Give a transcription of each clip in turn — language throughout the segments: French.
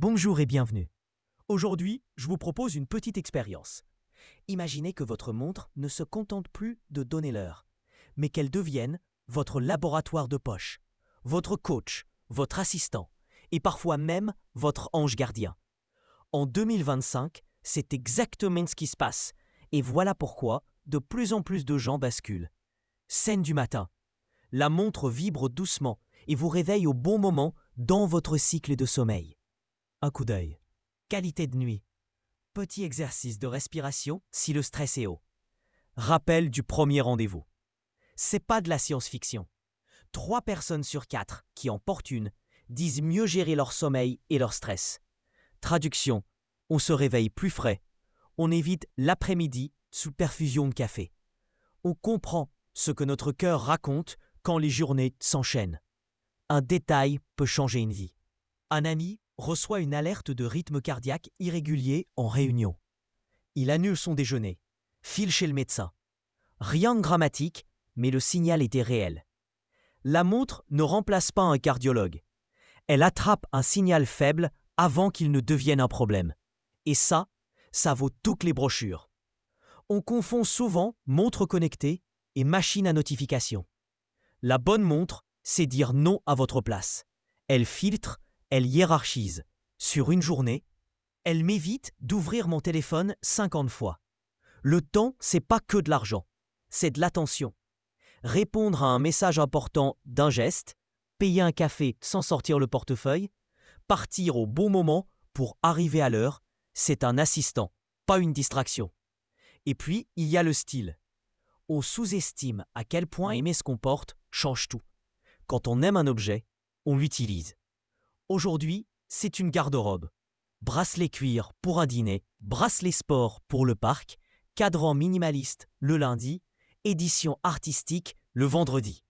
Bonjour et bienvenue. Aujourd'hui, je vous propose une petite expérience. Imaginez que votre montre ne se contente plus de donner l'heure, mais qu'elle devienne votre laboratoire de poche, votre coach, votre assistant et parfois même votre ange gardien. En 2025, c'est exactement ce qui se passe et voilà pourquoi de plus en plus de gens basculent. Scène du matin. La montre vibre doucement et vous réveille au bon moment dans votre cycle de sommeil. Un coup d'œil. Qualité de nuit. Petit exercice de respiration si le stress est haut. Rappel du premier rendez-vous. C'est pas de la science-fiction. 3 personnes sur 4 qui en portent une disent mieux gérer leur sommeil et leur stress. Traduction. On se réveille plus frais. On évite l'après-midi sous perfusion de café. On comprend ce que notre cœur raconte quand les journées s'enchaînent. Un détail peut changer une vie. Un ami reçoit une alerte de rythme cardiaque irrégulier en réunion. Il annule son déjeuner, file chez le médecin. Rien de dramatique, mais le signal était réel. La montre ne remplace pas un cardiologue. Elle attrape un signal faible avant qu'il ne devienne un problème. Et ça vaut toutes les brochures. On confond souvent montre connectée et machine à notification. La bonne montre, c'est dire non à votre place. Elle filtre, elle hiérarchise. Sur une journée, elle m'évite d'ouvrir mon téléphone 50 fois. Le temps, c'est pas que de l'argent, c'est de l'attention. Répondre à un message important d'un geste, payer un café sans sortir le portefeuille, partir au bon moment pour arriver à l'heure, c'est un assistant, pas une distraction. Et puis, il y a le style. On sous-estime à quel point aimer ce qu'on porte change tout. Quand on aime un objet, on l'utilise. Aujourd'hui, c'est une garde-robe. Bracelet cuir pour un dîner, bracelet sport pour le parc, cadran minimaliste le lundi, édition artistique le vendredi.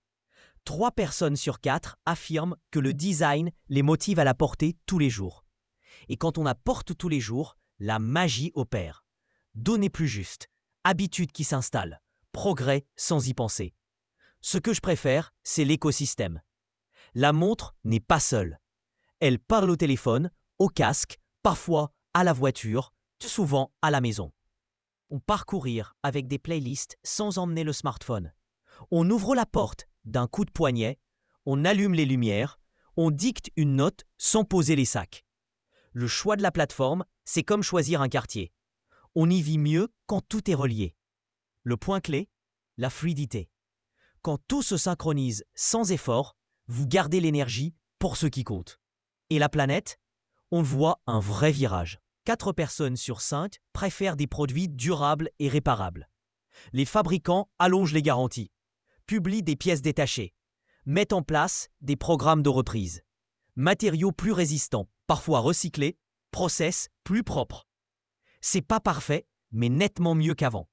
3 personnes sur 4 affirment que le design les motive à la porter tous les jours. Et quand on la porte tous les jours, la magie opère. Données plus justes, habitudes qui s'installent, progrès sans y penser. Ce que je préfère, c'est l'écosystème. La montre n'est pas seule. Elle parle au téléphone, au casque, parfois à la voiture, souvent à la maison. On parcourir avec des playlists sans emmener le smartphone. On ouvre la porte d'un coup de poignet, on allume les lumières, on dicte une note sans poser les sacs. Le choix de la plateforme, c'est comme choisir un quartier. On y vit mieux quand tout est relié. Le point clé, la fluidité. Quand tout se synchronise sans effort, vous gardez l'énergie pour ce qui compte. Et la planète, on voit un vrai virage. 4 personnes sur 5 préfèrent des produits durables et réparables. Les fabricants allongent les garanties, publient des pièces détachées, mettent en place des programmes de reprise. Matériaux plus résistants, parfois recyclés, process plus propres. C'est pas parfait, mais nettement mieux qu'avant.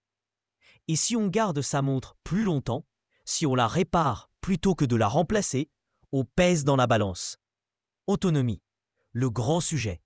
Et si on garde sa montre plus longtemps, si on la répare plutôt que de la remplacer, on pèse dans la balance. Autonomie, le grand sujet.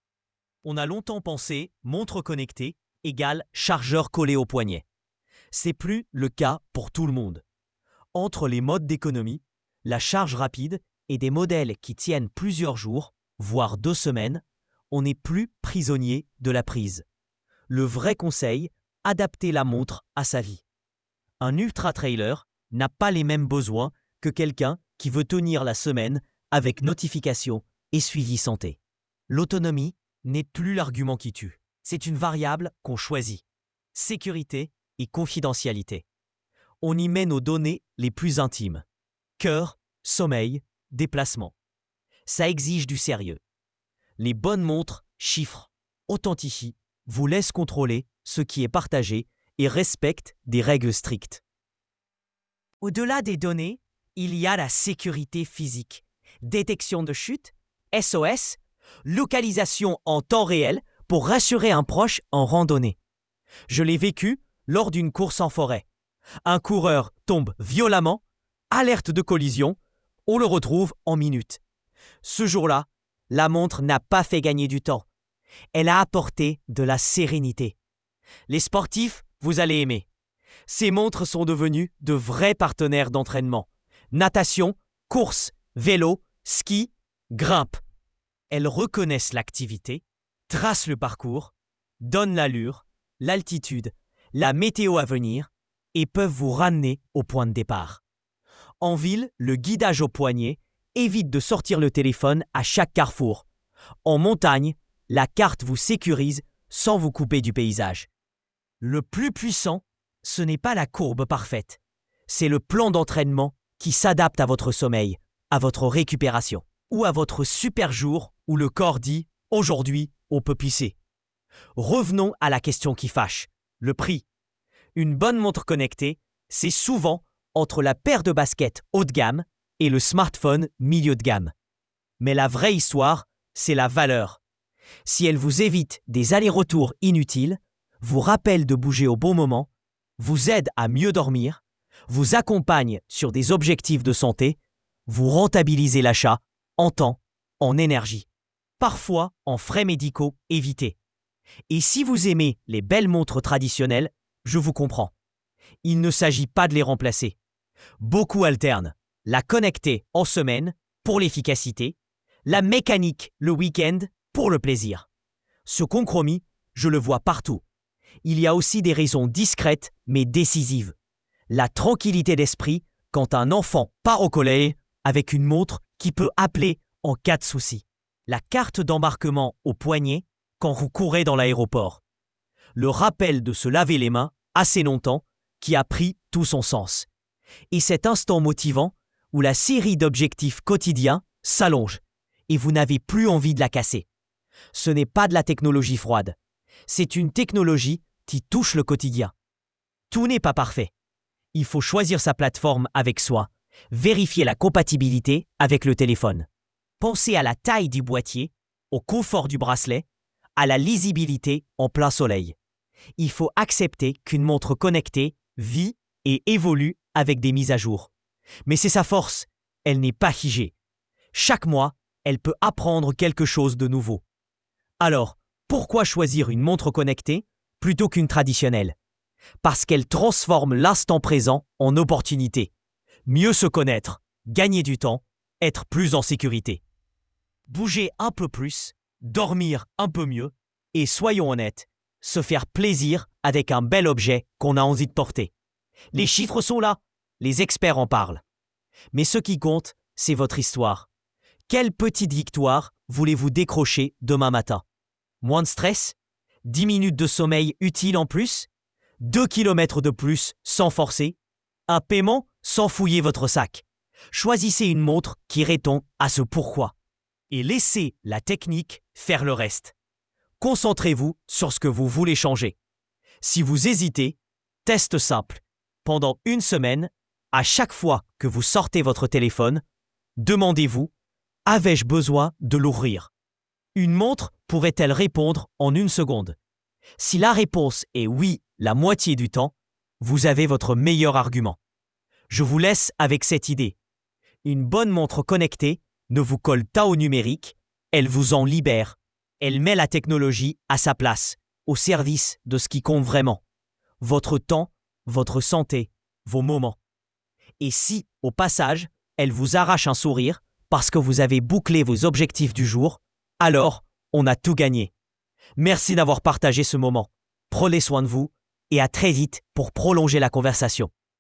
On a longtemps pensé montre connectée égale chargeur collé au poignet. C'est plus le cas pour tout le monde. Entre les modes d'économie, la charge rapide et des modèles qui tiennent plusieurs jours, voire 2 semaines, on n'est plus prisonnier de la prise. Le vrai conseil, adapter la montre à sa vie. Un ultra-trailer n'a pas les mêmes besoins que quelqu'un qui veut tenir la semaine avec notification et suivi santé. L'autonomie n'est plus l'argument qui tue. C'est une variable qu'on choisit. Sécurité et confidentialité. On y met nos données les plus intimes. Cœur, sommeil, déplacement. Ça exige du sérieux. Les bonnes montres chiffrent, authentifient, vous laissent contrôler ce qui est partagé et respectent des règles strictes. Au-delà des données, il y a la sécurité physique. Détection de chute, SOS, localisation en temps réel pour rassurer un proche en randonnée. Je l'ai vécu lors d'une course en forêt. Un coureur tombe violemment, alerte de collision, on le retrouve en minutes. Ce jour-là, la montre n'a pas fait gagner du temps. Elle a apporté de la sérénité. Les sportifs, vous allez aimer. Ces montres sont devenues de vrais partenaires d'entraînement. Natation, course, vélo, ski, grimpe. Elles reconnaissent l'activité, tracent le parcours, donnent l'allure, l'altitude, la météo à venir et peuvent vous ramener au point de départ. En ville, le guidage au poignet évite de sortir le téléphone à chaque carrefour. En montagne, la carte vous sécurise sans vous couper du paysage. Le plus puissant, ce n'est pas la courbe parfaite, c'est le plan d'entraînement qui s'adapte à votre sommeil, à votre récupération ou à votre super jour où le corps dit « aujourd'hui, on peut pisser ». Revenons à la question qui fâche, le prix. Une bonne montre connectée, c'est souvent entre la paire de baskets haut de gamme et le smartphone milieu de gamme. Mais la vraie histoire, c'est la valeur. Si elle vous évite des allers-retours inutiles, vous rappelle de bouger au bon moment, vous aide à mieux dormir, vous accompagne sur des objectifs de santé, vous rentabilisez l'achat en temps, en énergie. Parfois, en frais médicaux, évitez. Et si vous aimez les belles montres traditionnelles, je vous comprends. Il ne s'agit pas de les remplacer. Beaucoup alternent. La connectée en semaine pour l'efficacité, la mécanique le week-end pour le plaisir. Ce compromis, je le vois partout. Il y a aussi des raisons discrètes mais décisives. La tranquillité d'esprit quand un enfant part au collège avec une montre qui peut appeler en cas de souci. La carte d'embarquement au poignet quand vous courez dans l'aéroport. Le rappel de se laver les mains assez longtemps qui a pris tout son sens. Et cet instant motivant où la série d'objectifs quotidiens s'allonge et vous n'avez plus envie de la casser. Ce n'est pas de la technologie froide. C'est une technologie qui touche le quotidien. Tout n'est pas parfait. Il faut choisir sa plateforme avec soi, vérifier la compatibilité avec le téléphone. Pensez à la taille du boîtier, au confort du bracelet, à la lisibilité en plein soleil. Il faut accepter qu'une montre connectée vit et évolue avec des mises à jour. Mais c'est sa force, elle n'est pas figée. Chaque mois, elle peut apprendre quelque chose de nouveau. Alors, pourquoi choisir une montre connectée plutôt qu'une traditionnelle? Parce qu'elle transforme l'instant présent en opportunité. Mieux se connaître, gagner du temps, être plus en sécurité. Bouger un peu plus, dormir un peu mieux et soyons honnêtes, se faire plaisir avec un bel objet qu'on a envie de porter. Les chiffres sont là, les experts en parlent. Mais ce qui compte, c'est votre histoire. Quelle petite victoire voulez-vous décrocher demain matin? Moins de stress? 10 minutes de sommeil utile en plus? 2 kilomètres de plus sans forcer? Un paiement sans fouiller votre sac? Choisissez une montre qui répond à ce pourquoi. Et laissez la technique faire le reste. Concentrez-vous sur ce que vous voulez changer. Si vous hésitez, test simple. Pendant une semaine, à chaque fois que vous sortez votre téléphone, demandez-vous « Avais-je besoin de l'ouvrir ?» Une montre pourrait-elle répondre en une seconde? Si la réponse est oui la moitié du temps, vous avez votre meilleur argument. Je vous laisse avec cette idée. Une bonne montre connectée ne vous colle pas au numérique, elle vous en libère. Elle met la technologie à sa place, au service de ce qui compte vraiment. Votre temps, votre santé, vos moments. Et si, au passage, elle vous arrache un sourire parce que vous avez bouclé vos objectifs du jour, alors on a tout gagné. Merci d'avoir partagé ce moment. Prenez soin de vous et à très vite pour prolonger la conversation.